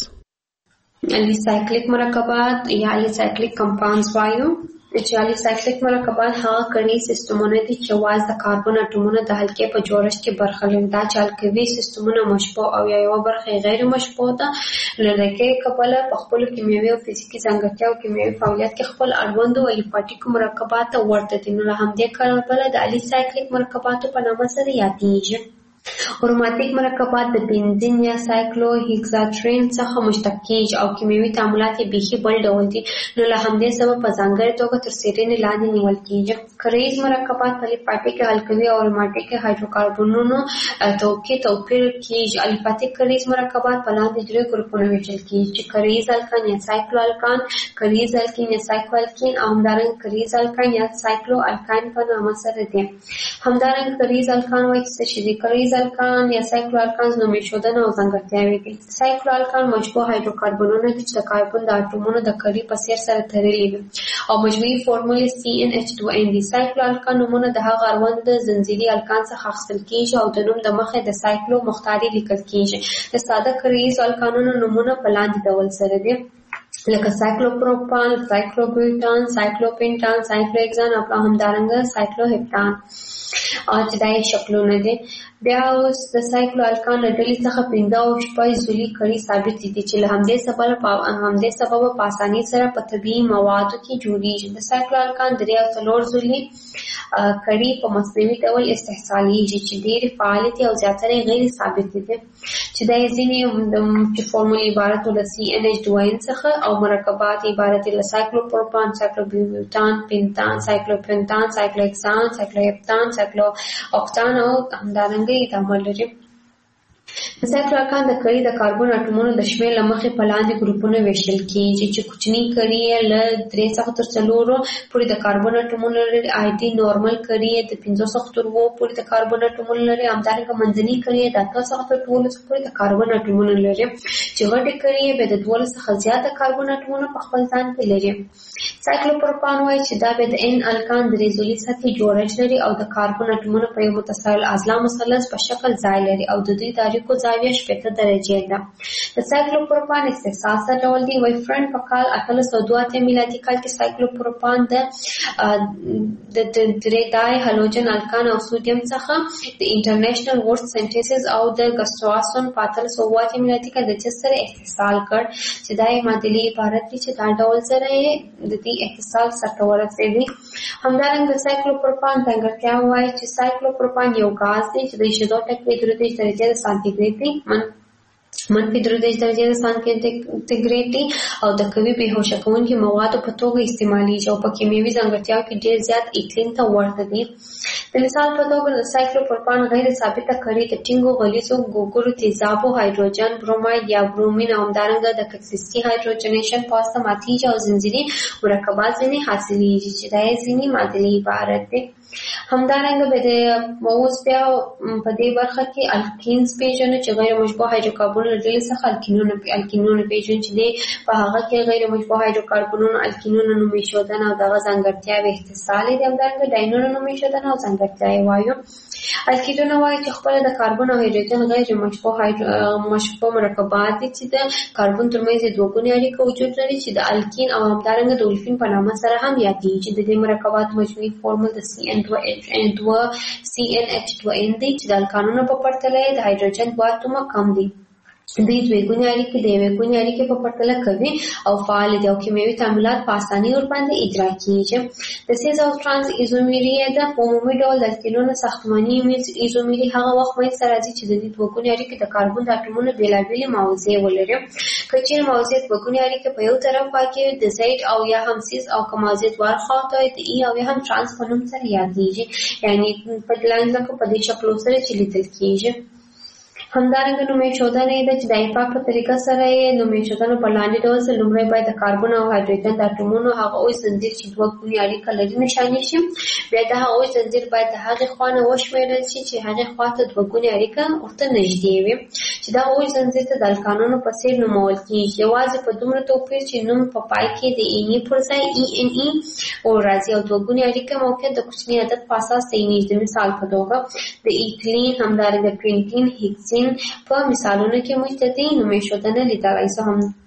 الیسایکلیک مرکبات یا الیسایکلیک کمپاونډز وایو چې الیسایکلیک مرکبات هغه کړي سیستمونه دي چې واز د کاربن اټومونو د حلقې په جوړښت کې برخه لري. دا چې الکوي سیستمونه مشبوع او یو برخه غیر مشبوع ده لکه کبله په خپل کیمیاوي او فزیکي ځانګړتیا او کیمیاوي فعالیت کې خپل اړوند او الیفاتیک مرکبات ورته دي. نو هم دې کاربله د الیسایکلیک مرکباتو په نامه سره یادېږي. اروماتیک مرکبات د بنزین یا سایکلو هیکزاترین څخه مشتق کیږي او کیمیاوي تعاملات یې بیخي بل ډول دي نو له همدې سبب په ځانګړې توګه تر څېړنې لاندې نیول کیږي. کریز مرکبات په الیفاتیک الکلي او اروماتیک هایدروکاربنونو توپیر کیږي. الیفاتیک کریز مرکبات په لاندې درې ګروپونو ویشل کیږي چې کریز الکان یا سایکلو الکان، کریز الکین یا سایکلو الکین او همدارنګه کریز الکان یا سایکلو الکان په نامه سره دي. همدارنګه کریز الکان وایي چې څه دي. کریز الکان یا سایکلو الکانز نومې ښودنه او ځانګړتیاوې دي. سایکلو الکان مشبوع هایدروکاربنونه دي چې د کاربن د اټومونو د کړي په څېر سره تړلي وي او مجموعي فورمولې CnH2n دي. سایکلو الکان نومونه د هغه اړوند د زنځیري الکان څخه اخیستل کیږي او د نوم د مخې د سایکلو مختاري لیکل کیږي. د ساده کریز الکانونو نومونه په لاندې ډول سره دي لکه سایکلوپروپان، سایکلوبیوټان، سایکلوپینټان، سایکلوهکسان او همدارنګه سایکلوهپتان چې دا یې شکلونه دي. بیا اوس د سایکلو الکان له ډلې څخه 15 او 16 ضلعي کړي ثابت دي چې له همدې سببه په اسانۍ سره په طبیعي موادو کې جوړیږي. د سایکلو الکان 3 او 4 ضلعي کړي په مصنوعي ډول استحصالیږي چې ډېرې فعالې دي او زیاتره غیر ثابت دي چې دا ځینې چې فورمول عبارت له CnH2n څخه او مرکبات عبارت له سایکلوپروپان، سایکلوبیوټان، پینتان، سایکلوپینتان، سایکلوهکسان، سایکلوهپتان، سایکلوهوکتان او همدارنګه تعامل لري. د سایکلو الکان د کړي د کاربن اټومونو د شمېر له مخې په لاندې ګروپونو ویشل کیږي چې کوچني کړي یې له 3 څخه تر 4 پورې د کاربن اټومونو لري. آیدي نورمل کړي یې د 5 څخه تر 7 پورې د کاربن اټومونو لري. همدارنګه منځني کړي یې د 8 څخه تر 12 پورې د کاربن اټومونو لري چې غټې کړي یې د 12 څخه زیات کاربن اټومونو په خپل ځان کې لري. سایکلوپروپان وایي چې دا به د N الکان 3 ضلعي سطحي جوړښت لري او د کاربن اټومونو په یو متصل اضلاع مثلث په شکل ځای لري او د دوی تاریخو زاویه 70 درجې ده. د سایکلوپروپان استحصال څه ډول دی؟ وایي فرند په کال 1882 میلادي کال کې سایکلوپروپان د درې هالوجن الکان او سودیم څخه د انټرنیشنل ورس سنټیسز او د ګسټواسون په 1880 میلادي کال د جس سره استحصال کړ چې دا یې معادلې عبارت دي چې دا ډول سره د دې اتصال سره ورسېږي. همدارنګه سایکلوپروپان ځانګړتیا وایي چې سایکلوپروپان یو غاز دی چې د شیدو ټکي 33 درجې سانتي ګریډ دی منفي 3 درجې د سان سانتیګریډ دي او د قوي بېهوشه کوونکي موادو په توګه استعمالیږي او په کیمیاوي ځانګړتیاو کې ډېر زیات ایتلین ته ورته دي. د مثال په توګه د سایکلوپروپان غیر ثابته کړي د ټینګو غلیظو ګوګړو تیزابو هایدروجن بروماید یا برومین او همدارنګه د ککسیسي هایدروجنیشن په واسطه ماتیږي او زنځیري مرکبات ځینې حاصلیږي چې دا یې ځینې معادلې عبارت دي. همدارنګه به د اوس بیا په دې برخه کې الکینز پیژنو چې غیر مشبوع هایدروکاربن له ډلې څخه الکینونه پیژنو چې په هغه کې غیر مشبوع هایدروکاربنونو الکینونو نوم ایښودنه او دغه ځانګړتیاوې اتصال دي. همدارنګه ډاینونو نوم ایښودنه او ځانګړتیاوې وایو. الکینونه وایي چې خپله د کاربن او هایدروجن غیر مشبوع مرکبات دي چې د کاربن ترمنځ دوه ګونې اړیکه وجود لري چې د الکین او همدارنګه د اولفین په نامه سره هم یادېږي چې د دې مرکباتو مجموعي فورمول د CnH2n دی چې د الکانونو په پرتله د هایدروجن 2 اتومه کم دي. دوی دوه ګونې اړیکې د یوې ګونې اړیکې په پرتله کوي او فعال دي او کیمیاوي تعاملات په اسانۍ ورباندې اجرا کیږي. د سیز او ترانس ایزومری د عمومي ډول د الکینونو ساختماني ایزومری هغه وخت منځته راځي چې د دې دوه ګونې اړیکې د کاربن د اتومونو بېلابېلې موضوع ولري. که چیرې موضوع دوه ګونې اړیکې په یو طرف واقع وي د زید او یا هم سیز او که موضوع دواړو خواته وي د ای او یا هم ترانس په نوم سره یادېږي، یعنې په لاندې لکه په دې شکلو سره چې لیدل کیږي. همدارنګه نوم ایښودنه یې ده چې د ایپاک په طریقه سره یې نوم ایښودنه په لاندې ډول سره لومړی باید د کاربن او هایدروجن د اتومونو هغه اوس زنځیر چې دوه ګونې اړیکه لري نښاني شي. بیا د هغه اوس زنځیر باید د هغې خوا نه وشمېرل شي چې هغې خوا ته دوه ګونې اړیکه ورته نږدې وي چې دغه اوس زنځیر ته د الکانونو په څېر نومول کېږي، یوازې په دومره توپیر چې نوم په پای کې د ایني پر ځای ENE راځي او دوه ګونې اړیکه موقعیت د کوچني عدد په اساس تعینېږي. د مثال په توګه د ایتلین همدارنګه پرینټین هیکسین په مثالونو کې موږ د دې نوم ایښودنه لیدلی شو.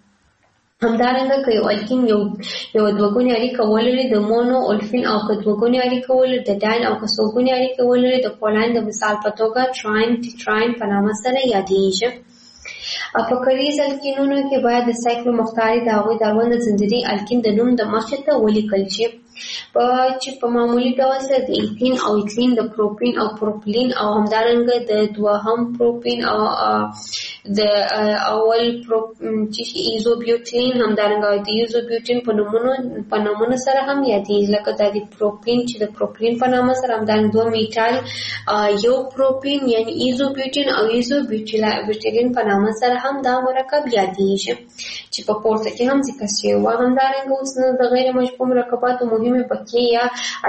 همدارنګه که یو الکین یو دوه ګونې اړیکه ولري د مونو اولفین او که دوه ګونې اړیکه ولري د ډاین او که څو ګونې اړیکه ولري د پولین د مثال په توګه تراین ټیټراین په نامه سره یادېږي. په کریز الکینونو کې باید د سایکلو مختاري د هغوی د اړوند زنځیري الکین د نوم د مخې ته ولیکل شي چې په معمولي ډول سره د ایتین او ایتلین د پروپین او پروپلین او همدارنګه د دوهم پروپین او د اول چې ایزوبیوټین همدارنګه د ایزوبیوټین په نومونو سره هم یادېږي، لکه دا د پروپین چې د پروپلین په نامه سره همدارنګه دوه میټال یو پروپین یعنی ایزوبیوټین او ایزوبیوټیلین په نامه سره هم دا مرکب یادېږي چې په پورته کې هم ذکر شوی و. همدارنګه اوس د غیر مشبوع مرکباتو مهمې بقیې یا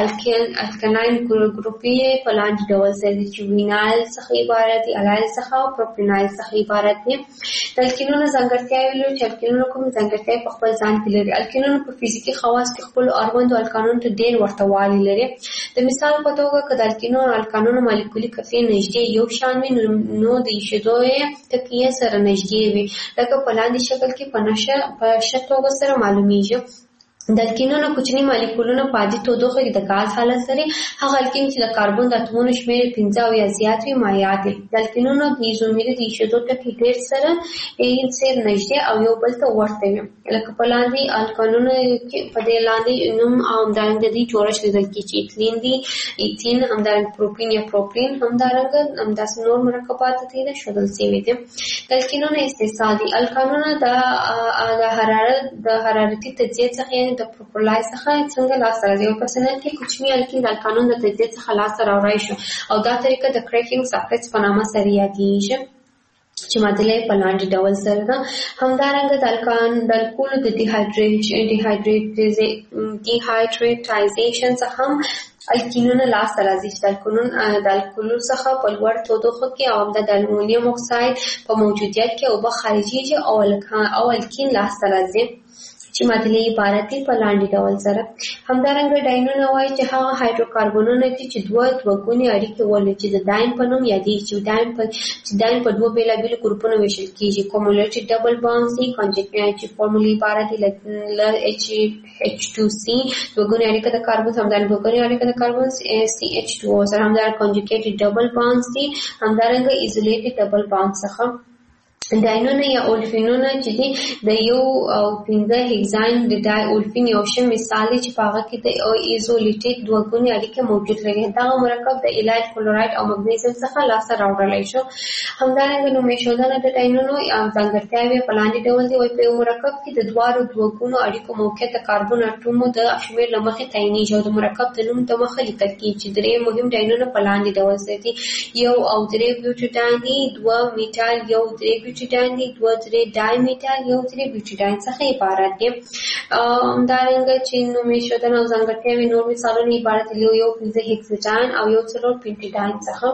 الکلاین ګروپي په لاندې ډول سره دي چې وینایل څخه عبارت دي، الایل څخه او پروپینایل څخه عبارت دي. د الکینونو ځانګړتیاوې لري چې الکینونو کوم ځانګړتیاوې په خپل ځان کې لري. الکینونو په فزیکي خواص کې خپل اړوندو الکانونو ته ډېر ورته والی لري. د مثال په توګه که د الکانونو مالیکولي کتلې نږدې یو شان وي نو د ایښودو یې تکیې سره نږدې وي، لکه په لاندې شکل کې په ښه توګه سره معلومیږي. د الکینونو کوچني مالیکولونه په عادي تودوخه کې د غاز حالت لري. هغه الکین چې د کاربن د اتومونو شمېر 15 او یا زیات وي مایع دي. د الکینونو د ایزومري د ایښودو ټکي ډېر سره نږدې او یو بل ته ورته وي، لکه په لاندې الکانونو کې په دې لاندې نوم او همدارنګه د دې جوړښت لیدل کېږي چې ایتلین دي، ایتین همدارنګه پروپین یا پروپلین همدارنګه همداسې نور مرکبات ته یې ښودل شوي دي. د الکینونو استحصال دي. الکانونه د حرارتي تجزیې څخه یعنې د پروپولای څخه څنګه لاسته راځي. یو پرسنل کې کوچني الکین د الکانون د تجزیې څخه لاسته راوړی شو او دا طریقه د کریکینګ ساکټس په نامه سره یادېږي چې معادله په لاندې ډول سره ده. همدارنګه د الکولو د ډیهایډریټایزیشن څخه هم الکینونه لاسته راځي چې د الکولو څخه په لوړ تودوخه کې او د المونیم اکساید په موجودیت کې اوبه خارجېږي او الکین لاسته راځي چې معادلې عبارت دي په لاندې ډول سره. همدارنګه ډاینونه وایي چې هغه هایدروکاربنونه دي چې دوه ګونې اړیکې ولري چې د ډاین په نوم یادېږي چې ډاین په دوه بېلابېلو ګروپونو ویشل کېږي. کومولټي ډبل بانډز دي چې فورمول عبارت دي له H2C دوه ګونې اړیکه د کاربن همدارنګه دوه ګونې اړیکه د کاربن CH2O سره همدارنګه کنجوګیټډ ډبل بانډز دي همدارنګه ایزولیټډ ډبل بانډ څخه ډاینونه یا اولفینونه چې دي د یو او 15 هگزاین د ډای اولفین یو شی مثال چې په هغه کې د ایزولیټډ دوه ګونې اړیکه موجود لري. دا مرکب د الایل کلوراید او مګنیزیم څخه لاسته راوړل شو. همدارنګه نومیشودنه د ډاینونو یا ځانګړتیاوې په لاندې ډول دي. په یو مرکب کې د دوه ګونو اړیکو موقعیت د کاربن اټومو د شمېر له مخې تعینېږي او د مرکب د نوم د مخه لیکل کېږي چې درې مهم ډاینونه په لاندې ډول دي: یو او درې بیوټیډاین دي، دوه میټال یو درې بیوټیډاین دي، دوه درې ډای میټال یو درې بیوټیډاین څخه عبارت دي. همدارنګه چې نومیشودنه او ځانګړتیاوې نور مثالونه عبارت دي یو 15 هگزاین او یو 4 پینټیډاین څخه.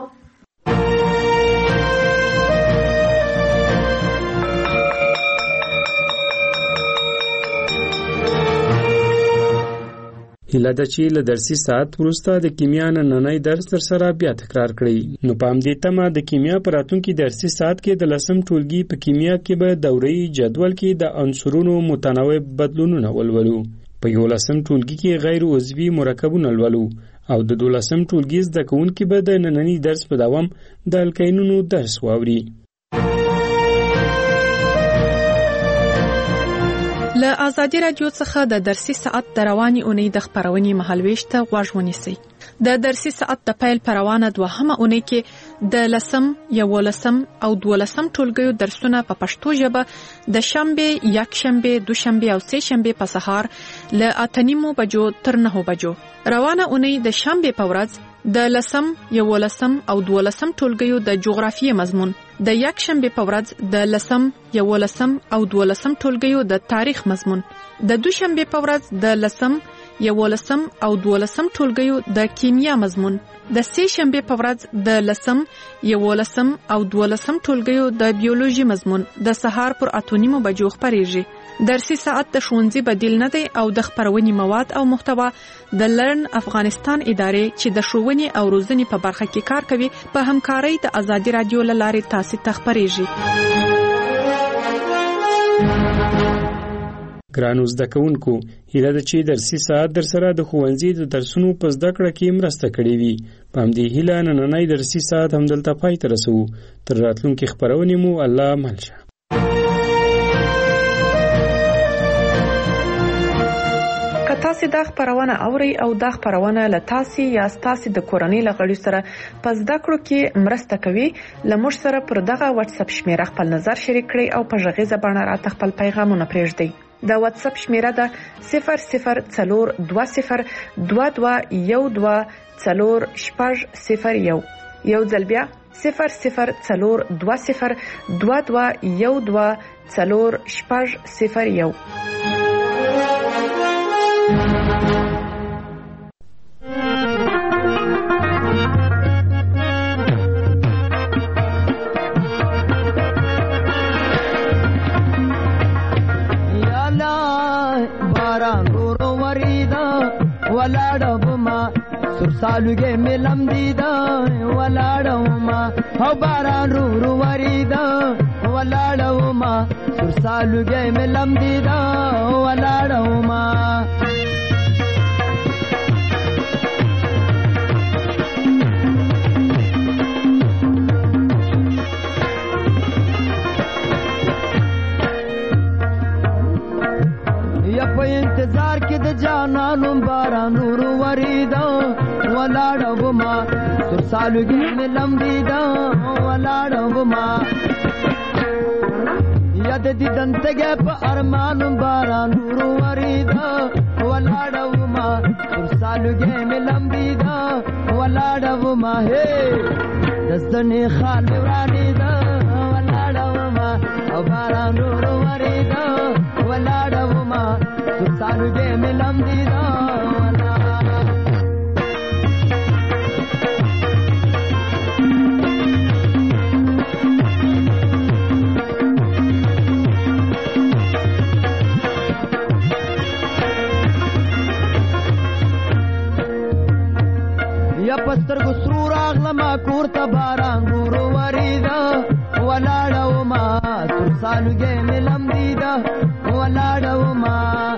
هیله ده چې له درسي ساعت وروسته د کیمیا نننی درس در سره بیا تکرار کړئ. نو په همدې تمه د کیمیا په راتلونکي درسي ساعت کې د 10م ټولګي په کیمیا کې به دوره‌ای جدول کې د عنصرونو متنوع بدلونونه ولولو. په 11م ټولګي کې غیر عضوي مرکبونه ولولو او د 12م ټولګي زده کوونکي به د نننی درس په دوام د الکینونو درس واوري. له آزادي رادیو څخه د درسي ساعت د رواني اونۍ د خبرونې مهالويش ته غوږ ونیسئ. د درسي ساعت د پیل پر روانه دوهمه اونۍ کې د 10م، 11م او 12م ټولګیو درسونه په پښتو ژبه د شنبه، یکشنبه، دوشنبه او سه شنبه په سهار له 8:30 بجو تر 9 بجو. روانه اونۍ د شنبه په ورځ د 10م، 11م او 12م ټولګیو د جغرافیې مضمون، د یکشنبه په ورځ د 10م، 11م او 12م ټولګیو د تاریخ مضمون، د دوشنبه په ورځ د 10م، 11م او 12م ټولګیو د کیمیا مضمون، د سه شنبه په ورځ د 10م، 11م او 12م ټولګیو د بیولوژي مضمون د سهار پر 8:30 بجو خبرېږي. درسي ساعت د ښوونځي بدیل نه دی او د خبرونې مواد او محتوا د لرن افغانستان ادارې چې د ښوونې او روزنې په برخه کې کار کوي په همکارۍ د آزادي رادیو له لارې تاسو ته خبرېږي. ګرانو زده کوونکو، هیله ده چې درسي ساعت در سره د ښوونځي د درسونو په زده کړه کې مرسته کړې وي. په همدې هیله نننی درسي ساعت همدلته پای ته رسوو. تر راتلونکي خبرونې مو الله مل شه. که تاسو دا خبرونه اورئ او دا خبرونه له تاسو یا تاسو د کورنۍ لغړي سره په زده کړو کې مرسته کوي، لمر سره پر دغه واتس اپ شمیره خپل نظر شریک کړئ او په ژغیزه باندې راته خپل پیغامونه پرېږدئ. د واتس اپ شمیره ده 004212124001. یو ځل بیا 004212124001. ولاړوما سرسالوګه ملم دیدا ولاړوما او باران رو وریدا ولاړوما سرسالوګه ملم دیدا ولاړوما په انتظار کې د جانانو باران ورو وریدا ولاړوما سرسالوګي ملم دیدا ولاړوما یاد دې دنتګه په ارمان باران ورو وریدا ولاړوما سرسالوګي ملم دیدا ولاړوما هي دزنه خان ورانی دا ولاړوما او باران ورو وریدا ولاړوما سالوګه ملم دیدا ولا یا پستر ګسرو راغلما کورته باران ګورو وریدا ولاړوما سالوګه ملم دیدا ولاړوما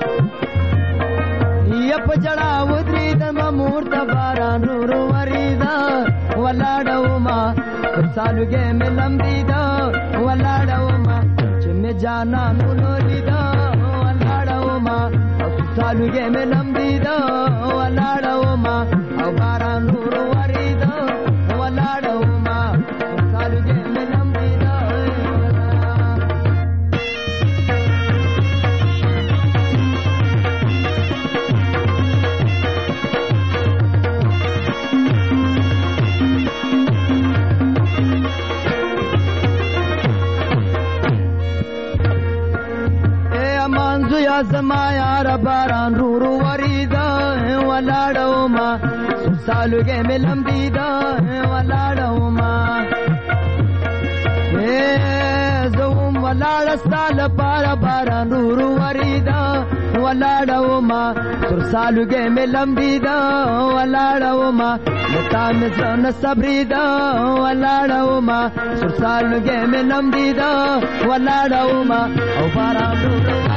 پجڑا ودری د مور د باران ورو وریدا ولاړوما سالوګه ملم دیدا ولاړوما می جانانو لیدا ولاړو ما او سالوګې مې لم دیدا ولاړو ما او باران نور وریدا ولاړو ما سالوګې مې لم دیدا زما یار باران رورو وریدا ولاړو ما سالوګې مې لم دیدا ولاړو ما زوم ولاړ ستال پار باران رورو وریدا ولاړو ما سالوګې مې لم دیدا ولاړو ما متا مې ځن صبریدا ولاړو ما سالوګې مې لم دیدا ولاړو ما او باران رورو